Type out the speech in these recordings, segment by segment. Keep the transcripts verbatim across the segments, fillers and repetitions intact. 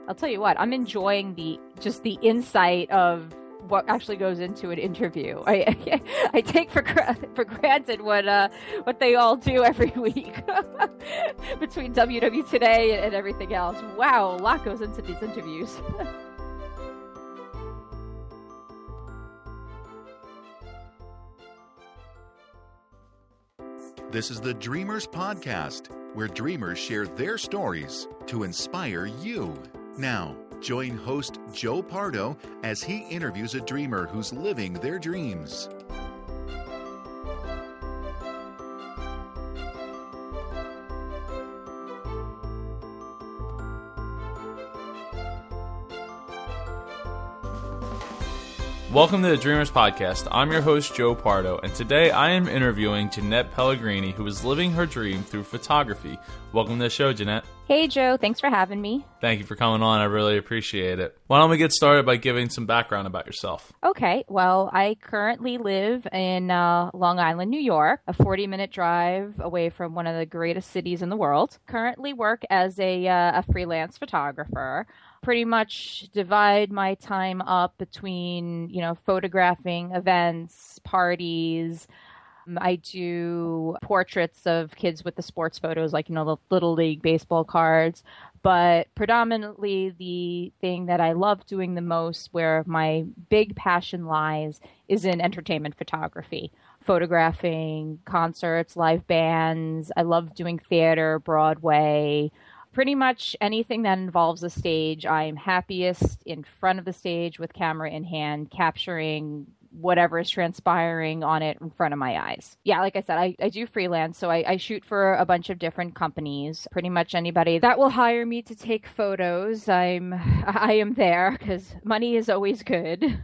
I'll tell you what, I'm enjoying the just the insight of what actually goes into an interview. I I, I take for for granted what uh what they all do every week between W W Today and everything else. Wow, a lot goes into these interviews. This is the Dreamers Podcast, where dreamers share their stories to inspire you. Now, join host Joe Pardo as he interviews a dreamer who's living their dreams. Welcome to the Dreamers Podcast. I'm your host, Joe Pardo, and today I am interviewing Jeanette Pellegrini, who is living her dream through photography. Welcome to the show, Jeanette. Hey, Joe. Thanks for having me. Thank you for coming on. I really appreciate it. Why don't we get started by giving some background about yourself? Okay. Well, I currently live in uh, Long Island, New York, a forty-minute drive away from one of the greatest cities in the world. Currently work as a, uh, a freelance photographer. Pretty much divide my time up between, you know, photographing events, parties. I do portraits of kids with the sports photos, like, you know, the Little League baseball cards. But predominantly the thing that I love doing the most, where my big passion lies, is in entertainment photography. Photographing concerts, live bands. I love doing theater, Broadway. Pretty much anything that involves a stage, I'm happiest in front of the stage with camera in hand, capturing whatever is transpiring on it in front of my eyes. Yeah, like I said, I, I do freelance, so I, I shoot for a bunch of different companies. Pretty much anybody that will hire me to take photos, I'm I am there because money is always good.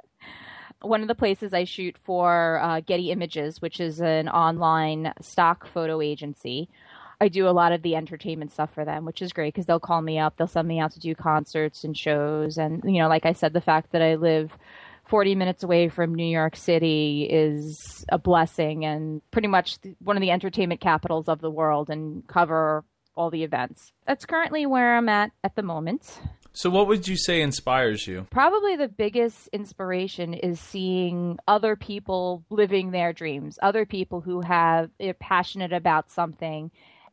One of the places I shoot for, uh, Getty Images, which is an online stock photo agency. I do a lot of the entertainment stuff for them, which is great because they'll call me up. They'll send me out to do concerts and shows. And, you know, like I said, the fact that I live forty minutes away from New York City is a blessing, and pretty much one of the entertainment capitals of the world, and cover all the events. That's currently where I'm at at the moment. So what would you say inspires you? Probably the biggest inspiration is seeing other people living their dreams, other people who have, are passionate about something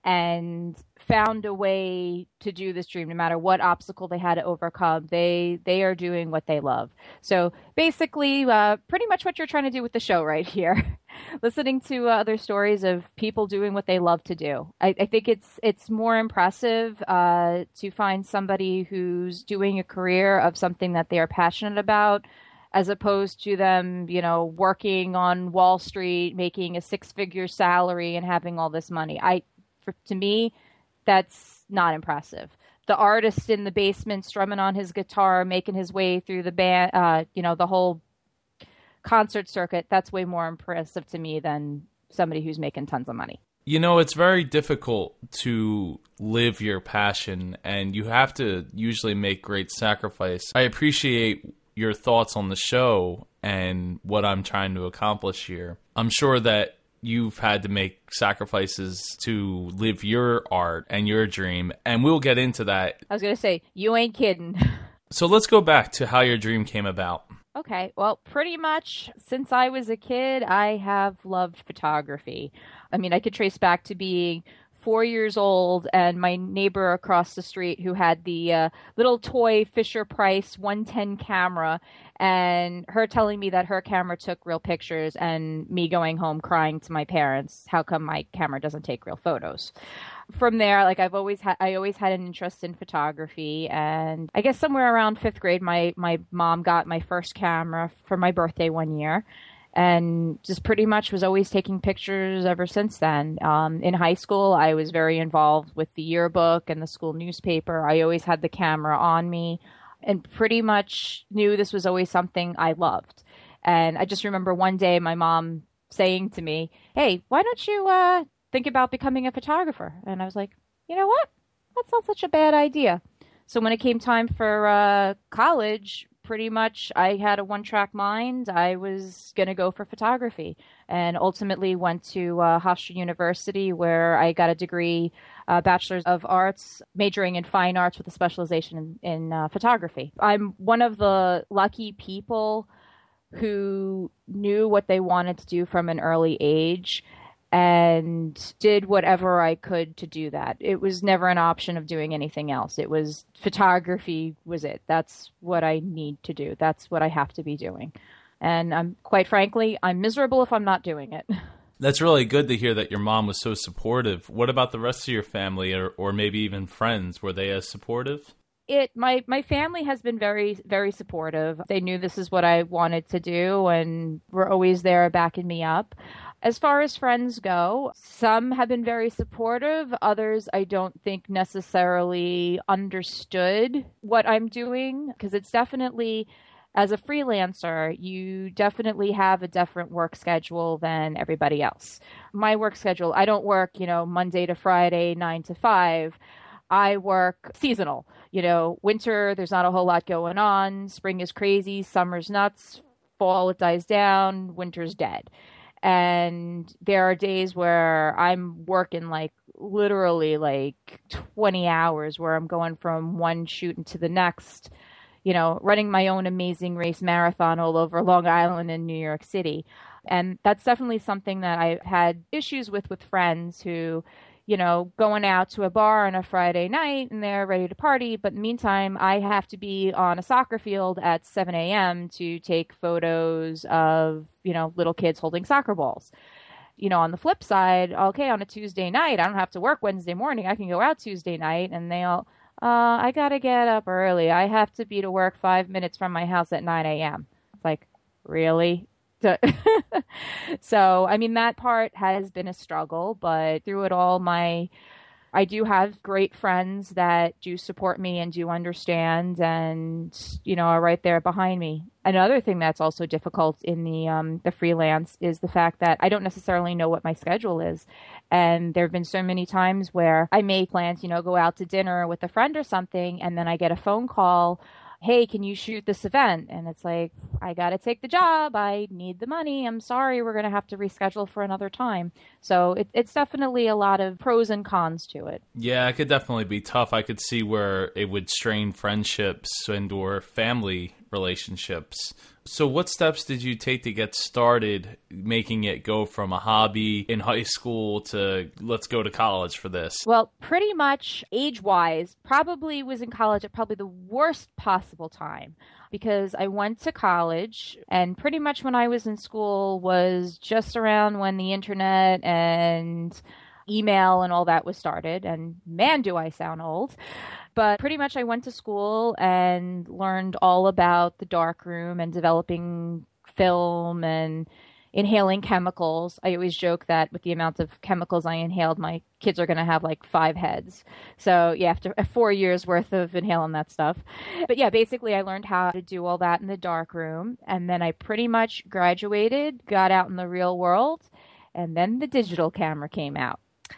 and found a way to do this dream. No matter what obstacle they had to overcome, they they are doing what they love. So basically, uh, pretty much what you're trying to do with the show right here. Listening to uh, other stories of people doing what they love to do. I, I think it's it's more impressive uh, to find somebody who's doing a career of something that they are passionate about, as opposed to them, you know, working on Wall Street, making a six-figure salary and having all this money. I For, to me, that's not impressive. The artist in the basement strumming on his guitar, making his way through the band, uh, you know, the whole concert circuit, that's way more impressive to me than somebody who's making tons of money. You know, it's very difficult to live your passion, and you have to usually make great sacrifice. I appreciate your thoughts on the show and what I'm trying to accomplish here. I'm sure that you've had to make sacrifices to live your art and your dream, and we'll get into that. I was going to say, you ain't kidding. So let's go back to how your dream came about. Okay, well, pretty much since I was a kid, I have loved photography. I mean, I could trace back to being four years old, and my neighbor across the street who had the uh, little toy Fisher-Price one ten camera, and her telling me that her camera took real pictures, and me going home crying to my parents, how come my camera doesn't take real photos? From there, like I've always had, I always had an interest in photography, and I guess somewhere around fifth grade, my my mom got my first camera for my birthday one year. And just pretty much was always taking pictures ever since then. Um, in high school, I was very involved with the yearbook and the school newspaper. I always had the camera on me and pretty much knew this was always something I loved. And I just remember one day my mom saying to me, hey, why don't you uh, think about becoming a photographer? And I was like, you know what? That's not such a bad idea. So when it came time for uh, college, pretty much I had a one-track mind. I was going to go for photography, and ultimately went to uh, Hofstra University, where I got a degree a bachelor's of arts, majoring in fine arts with a specialization in, in uh, photography. I'm one of the lucky people who knew what they wanted to do from an early age and did whatever I could to do that. It was never an option of doing anything else. It was photography was it. That's what I need to do. That's what I have to be doing. And I'm quite frankly, I'm miserable if I'm not doing it. That's really good to hear that your mom was so supportive. What about the rest of your family or, or maybe even friends? Were they as supportive? It my my family has been very, very supportive. They knew this is what I wanted to do and were always there backing me up. As far as friends go, some have been very supportive. Others I don't think necessarily understood what I'm doing, because it's definitely, as a freelancer, you definitely have a different work schedule than everybody else. My work schedule, I don't work, you know, Monday to Friday, nine to five. I work seasonal. You know, winter, there's not a whole lot going on. Spring is crazy. Summer's nuts. Fall, it dies down. Winter's dead. And there are days where I'm working like literally like twenty hours, where I'm going from one shoot into the next, you know, running my own Amazing Race marathon all over Long Island and New York City. And that's definitely something that I've had issues with with friends who, you know, going out to a bar on a Friday night and they're ready to party. But in the meantime, I have to be on a soccer field at seven a.m. to take photos of, you know, little kids holding soccer balls. You know, on the flip side, okay, on a Tuesday night, I don't have to work Wednesday morning. I can go out Tuesday night, and they all, uh, I got to get up early. I have to be to work five minutes from my house at nine a.m. It's like, really? So, I mean, that part has been a struggle, but through it all, my, I do have great friends that do support me and do understand and, you know, are right there behind me. Another thing that's also difficult in the, um, the freelance is the fact that I don't necessarily know what my schedule is. And there have been so many times where I make plans, you know, go out to dinner with a friend or something, and then I get a phone call, hey, can you shoot this event? And it's like, I got to take the job. I need the money. I'm sorry. We're going to have to reschedule for another time. So it, it's definitely a lot of pros and cons to it. Yeah, it could definitely be tough. I could see where it would strain friendships and or family relationships. So what steps did you take to get started making it go from a hobby in high school to let's go to college for this? Well, pretty much age-wise, probably was in college at probably the worst possible time, because I went to college, and pretty much when I was in school was just around when the internet and email and all that was started. And man, do I sound old. But pretty much I went to school and learned all about the darkroom and developing film and inhaling chemicals. I always joke that with the amount of chemicals I inhaled, my kids are going to have like five heads. So yeah, after four years worth of inhaling that stuff. But yeah, basically I learned how to do all that in the darkroom. And then I pretty much graduated, got out in the real world, and then the digital camera came out.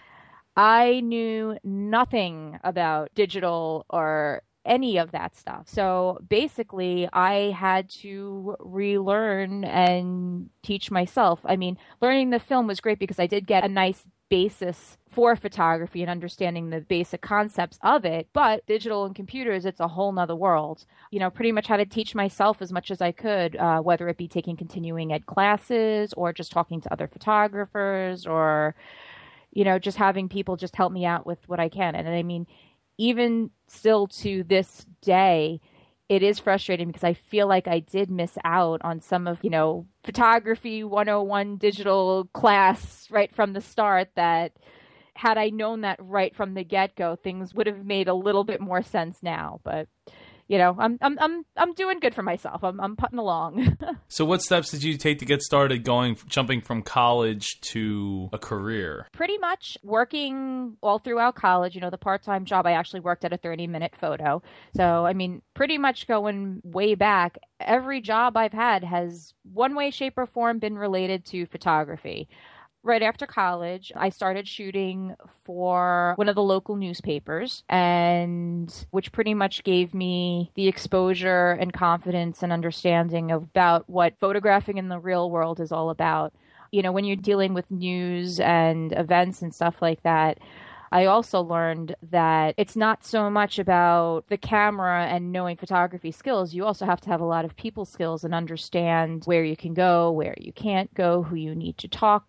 I knew nothing about digital or any of that stuff. So basically, I had to relearn and teach myself. I mean, learning the film was great because I did get a nice basis for photography and understanding the basic concepts of it. But digital and computers, it's a whole nother world. You know, pretty much had to teach myself as much as I could, uh, whether it be taking continuing ed classes or just talking to other photographers or, you know, just having people just help me out with what I can. And I mean, even still to this day, it is frustrating because I feel like I did miss out on some of, you know, photography one oh one digital class right from the start, that had I known that right from the get-go, things would have made a little bit more sense now. But you know, I'm I'm I'm I'm doing good for myself. I'm I'm putting along. So what steps did you take to get started going jumping from college to a career? Pretty much working all throughout college. You know, the part-time job, I actually worked at a thirty-minute photo. So, I mean, pretty much going way back, every job I've had has one way, shape, or form been related to photography. Right after college, I started shooting for one of the local newspapers, and which pretty much gave me the exposure and confidence and understanding about what photographing in the real world is all about. You know, when you're dealing with news and events and stuff like that, I also learned that it's not so much about the camera and knowing photography skills. You also have to have a lot of people skills and understand where you can go, where you can't go, who you need to talk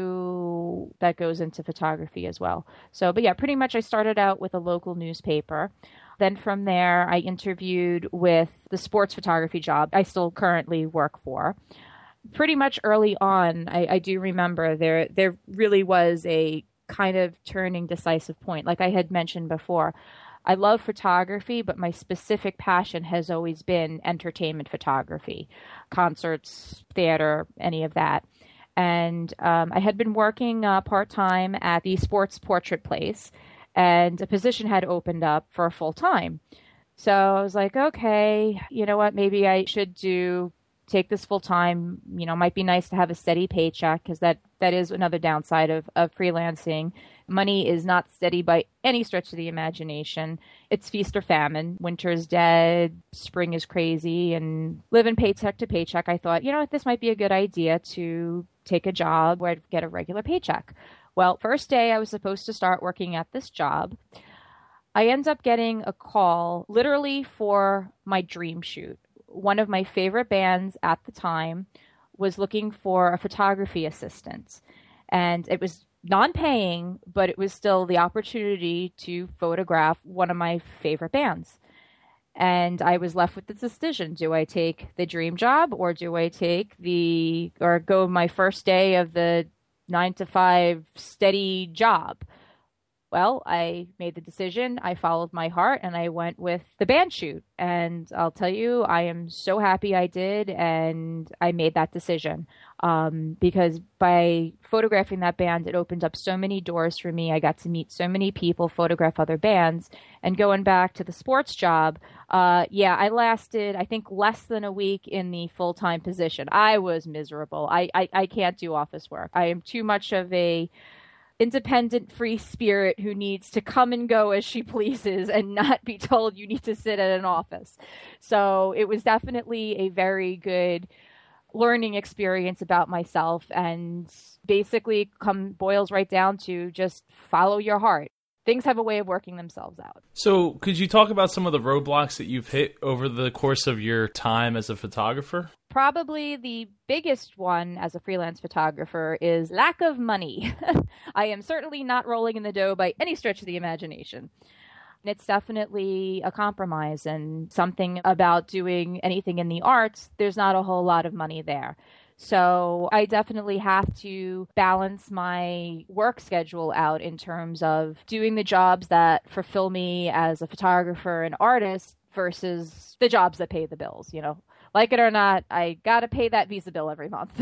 to. That goes into photography as well. So, but yeah, pretty much I started out with a local newspaper. Then from there, I interviewed with the sports photography job I still currently work for. Pretty much early on, I, I do remember there there really was a kind of turning decisive point. Like I had mentioned before, I love photography, but my specific passion has always been entertainment photography, concerts, theater, any of that. And um, I had been working uh, part-time at the Sports Portrait Place, and a position had opened up for full-time. So I was like, okay, you know what, maybe I should do take this full time. You know, might be nice to have a steady paycheck, because that, that is another downside of, of freelancing. Money is not steady by any stretch of the imagination. It's feast or famine. Winter's dead, spring is crazy, and living paycheck to paycheck. I thought, you know what, this might be a good idea to take a job where I'd get a regular paycheck. Well, first day I was supposed to start working at this job, I end up getting a call literally for my dream shoot. One of my favorite bands at the time was looking for a photography assistant. And it was non-paying, but it was still the opportunity to photograph one of my favorite bands. And I was left with the decision. Do I take the dream job, or do I take the, or go my first day of the nine to five steady job? Well, I made the decision, I followed my heart, and I went with the band shoot. And I'll tell you, I am so happy I did, and I made that decision. Um, because by photographing that band, it opened up so many doors for me. I got to meet so many people, photograph other bands. And going back to the sports job, uh, yeah, I lasted, I think, less than a week in the full-time position. I was miserable. I, I, I can't do office work. I am too much of a independent free spirit who needs to come and go as she pleases and not be told you need to sit at an office. So it was definitely a very good learning experience about myself, and basically come boils right down to just follow your heart. Things have a way of working themselves out. So could you talk about some of the roadblocks that you've hit over the course of your time as a photographer? Probably the biggest one as a freelance photographer is lack of money. I am certainly not rolling in the dough by any stretch of the imagination. It's definitely a compromise, and something about doing anything in the arts, there's not a whole lot of money there. So I definitely have to balance my work schedule out in terms of doing the jobs that fulfill me as a photographer and artist versus the jobs that pay the bills. You know, like it or not, I got to pay that Visa bill every month.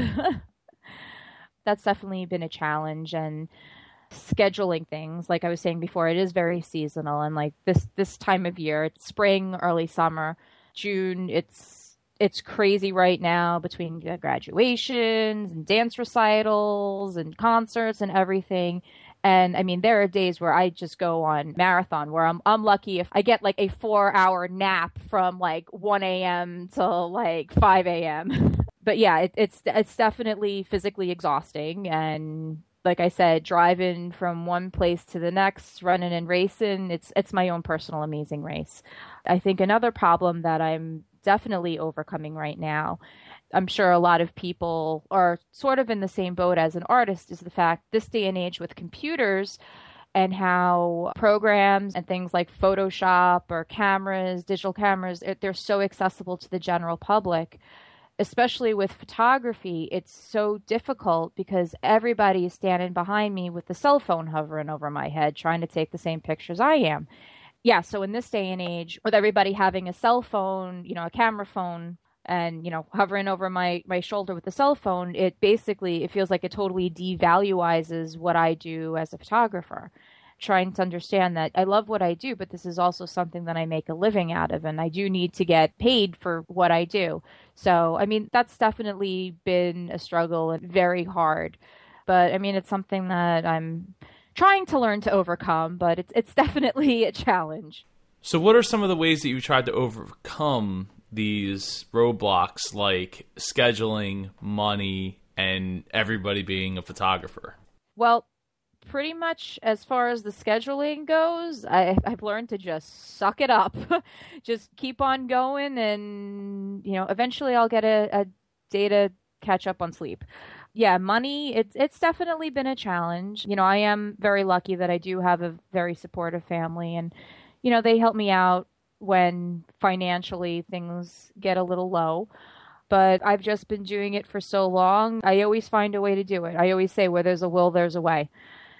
That's definitely been a challenge. And scheduling things, like I was saying before, it is very seasonal. And like this, this time of year, it's spring, early summer, June, it's It's crazy right now between graduations and dance recitals and concerts and everything. And I mean, there are days where I just go on marathon, where I'm I'm lucky if I get like a four hour nap from like one a.m. till like five a.m. But yeah, it, it's it's definitely physically exhausting. And like I said, driving from one place to the next, running and racing, it's it's my own personal amazing race. I think another problem that I'm definitely overcoming right now, I'm sure a lot of people are sort of in the same boat as an artist, is the fact this day and age with computers and how programs and things like Photoshop or cameras, digital cameras, they're so accessible to the general public. Especially with photography, it's so difficult because everybody is standing behind me with the cell phone hovering over my head trying to take the same pictures I am. Yeah, so in this day and age, with everybody having a cell phone, you know, a camera phone, and, you know, hovering over my, my shoulder with the cell phone, it basically, it feels like it totally devaluizes what I do as a photographer. Trying to understand that I love what I do, but this is also something that I make a living out of, and I do need to get paid for what I do. So, I mean, that's definitely been a struggle and very hard. But, I mean, it's something that I'm trying to learn to overcome, but it's it's definitely a challenge. So what are some of the ways that you tried to overcome these roadblocks, like scheduling, money, and everybody being a photographer? Well, pretty much as far as the scheduling goes, I, I've learned to just suck it up. Just keep on going, and, you know, eventually I'll get a, a day to catch up on sleep. Yeah, money, it's it's definitely been a challenge. You know, I am very lucky that I do have a very supportive family, and, you know, they help me out when financially things get a little low. But I've just been doing it for so long, I always find a way to do it. I always say, where there's a will, there's a way.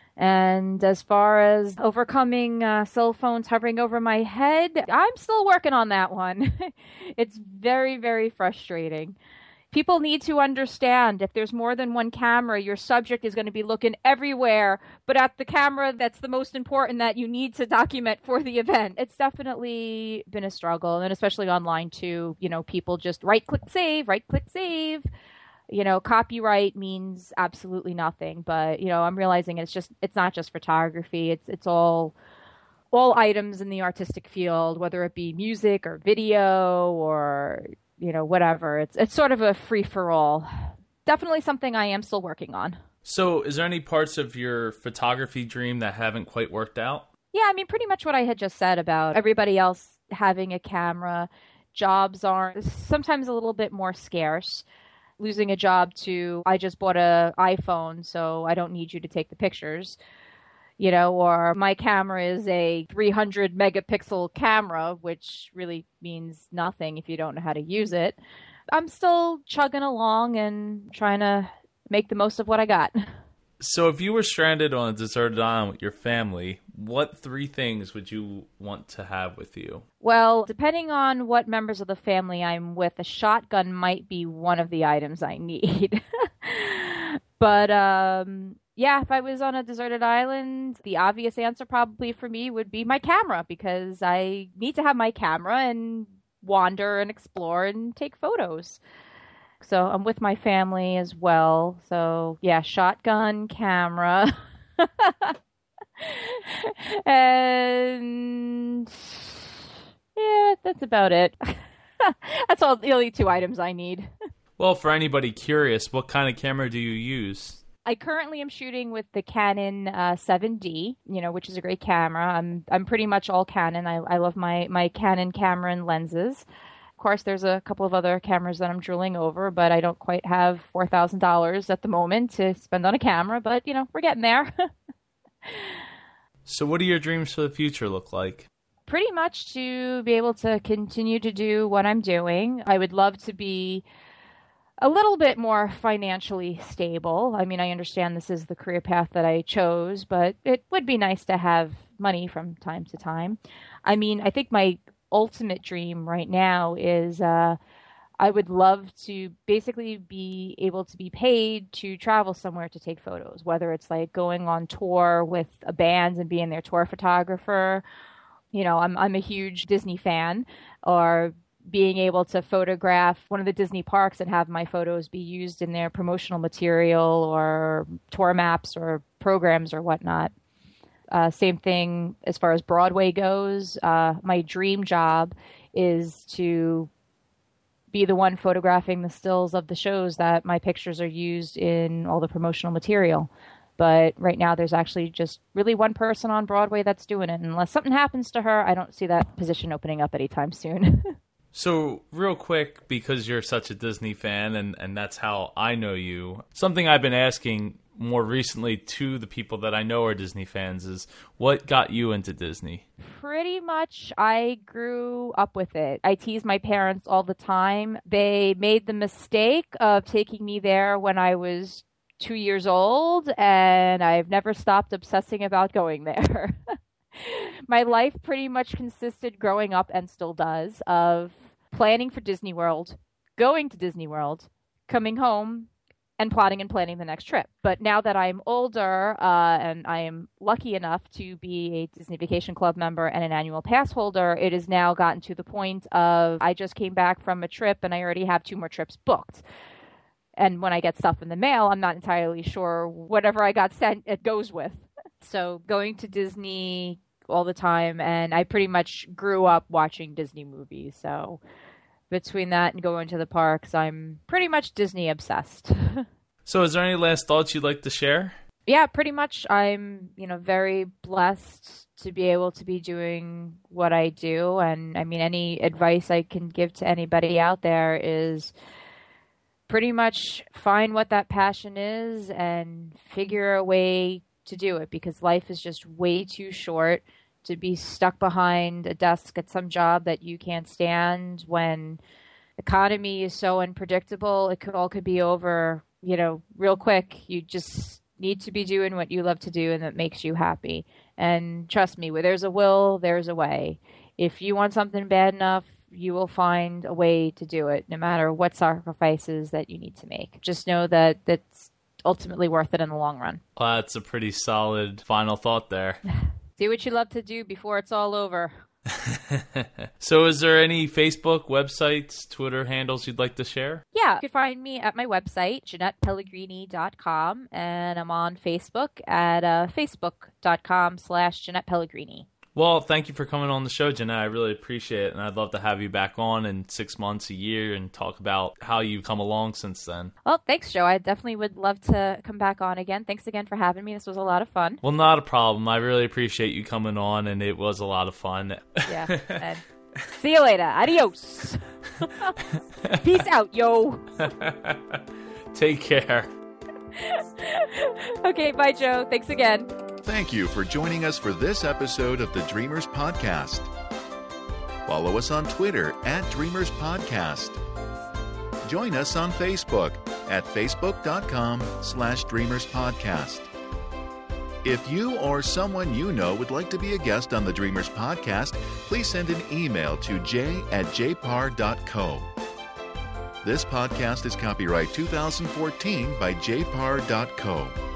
And as far as overcoming uh, cell phones hovering over my head, I'm still working on that one. It's very, very frustrating. People need to understand, if there's more than one camera, your subject is going to be looking everywhere, but at the camera that's the most important that you need to document for the event. It's definitely been a struggle, and especially online too. You know, people just right-click save, right-click save. You know, copyright means absolutely nothing, but, you know, I'm realizing it's just, it's not just photography. It's, it's all, all items in the artistic field, whether it be music or video or, you know, whatever. It's it's sort of a free-for-all. Definitely something I am still working on. So is there any parts of your photography dream that haven't quite worked out? Yeah, I mean, pretty much what I had just said about everybody else having a camera. Jobs are sometimes a little bit more scarce. Losing a job to, I just bought a iPhone, so I don't need you to take the pictures. You know, or my camera is a three hundred megapixel camera, which really means nothing if you don't know how to use it. I'm still chugging along and trying to make the most of what I got. So if you were stranded on a deserted island with your family, what three things would you want to have with you? Well, depending on what members of the family I'm with, a shotgun might be one of the items I need. But, um... yeah, if I was on a deserted island, the obvious answer probably for me would be my camera, because I need to have my camera and wander and explore and take photos. So I'm with my family as well. So yeah, shotgun, camera. And yeah, that's about it. That's all the only two items I need. Well, for anybody curious, what kind of camera do you use? I currently am shooting with the Canon uh, seven D, you know, which is a great camera. I'm I'm pretty much all Canon. I I love my my Canon camera and lenses. Of course, there's a couple of other cameras that I'm drooling over, but I don't quite have four thousand dollars at the moment to spend on a camera. But, you know, we're getting there. So what do your dreams for the future look like? Pretty much to be able to continue to do what I'm doing. I would love to be a little bit more financially stable. I mean, I understand this is the career path that I chose, but it would be nice to have money from time to time. I mean, I think my ultimate dream right now is uh, I would love to basically be able to be paid to travel somewhere to take photos, whether it's like going on tour with a band and being their tour photographer. You know, I'm I'm a huge Disney fan, or being able to photograph one of the Disney parks and have my photos be used in their promotional material or tour maps or programs or whatnot. Uh, same thing as far as Broadway goes. Uh, my dream job is to be the one photographing the stills of the shows that my pictures are used in all the promotional material. But right now there's actually just really one person on Broadway that's doing it. Unless something happens to her, I don't see that position opening up anytime soon. So real quick, because you're such a Disney fan and, and that's how I know you, something I've been asking more recently to the people that I know are Disney fans is, what got you into Disney? Pretty much I grew up with it. I tease my parents all the time. They made the mistake of taking me there when I was two years old, and I've never stopped obsessing about going there. My life pretty much consisted growing up, and still does, of planning for Disney World, going to Disney World, coming home, and plotting and planning the next trip. But now that I'm older, uh, and I am lucky enough to be a Disney Vacation Club member and an annual pass holder, it has now gotten to the point of I just came back from a trip and I already have two more trips booked. And when I get stuff in the mail, I'm not entirely sure whatever I got sent, it goes with. So going to Disney all the time, and I pretty much grew up watching Disney movies. So between that and going to the parks, I'm pretty much Disney obsessed. So is there any last thoughts you'd like to share? Yeah, pretty much. I'm, you know, very blessed to be able to be doing what I do. And I mean, any advice I can give to anybody out there is pretty much find what that passion is and figure a way to do it, because life is just way too short to be stuck behind a desk at some job that you can't stand. When economy is so unpredictable, it could all could be over, you know, real quick. You just need to be doing what you love to do and that makes you happy. And trust me, where there's a will, there's a way. If you want something bad enough, you will find a way to do it, no matter what sacrifices that you need to make. Just know that that's ultimately worth it in the long run. Well, that's a pretty solid final thought there. Do what you love to do before it's all over. So is there any Facebook, websites, Twitter handles you'd like to share? Yeah, you can find me at my website, Jeanette Pellegrini dot com, and I'm on Facebook at uh, facebook.com slash Jeanette Pellegrini. Well, thank you for coming on the show, Jeanette. I really appreciate it, and I'd love to have you back on in six months, a year, and talk about how you've come along since then. Well, thanks, Joe. I definitely would love to come back on again. Thanks again for having me. This was a lot of fun. Well, not a problem. I really appreciate you coming on, and it was a lot of fun. Yeah. And see you later. Adios. Peace out, yo. Take care. Okay, bye, Joe. Thanks again. Thank you for joining us for this episode of the Dreamers Podcast. Follow us on Twitter at Dreamers Podcast. Join us on Facebook at facebook.com slash Dreamers Podcast. If you or someone you know would like to be a guest on the Dreamers Podcast, please send an email to j at j par dot co. This podcast is copyright two thousand fourteen by j par dot co.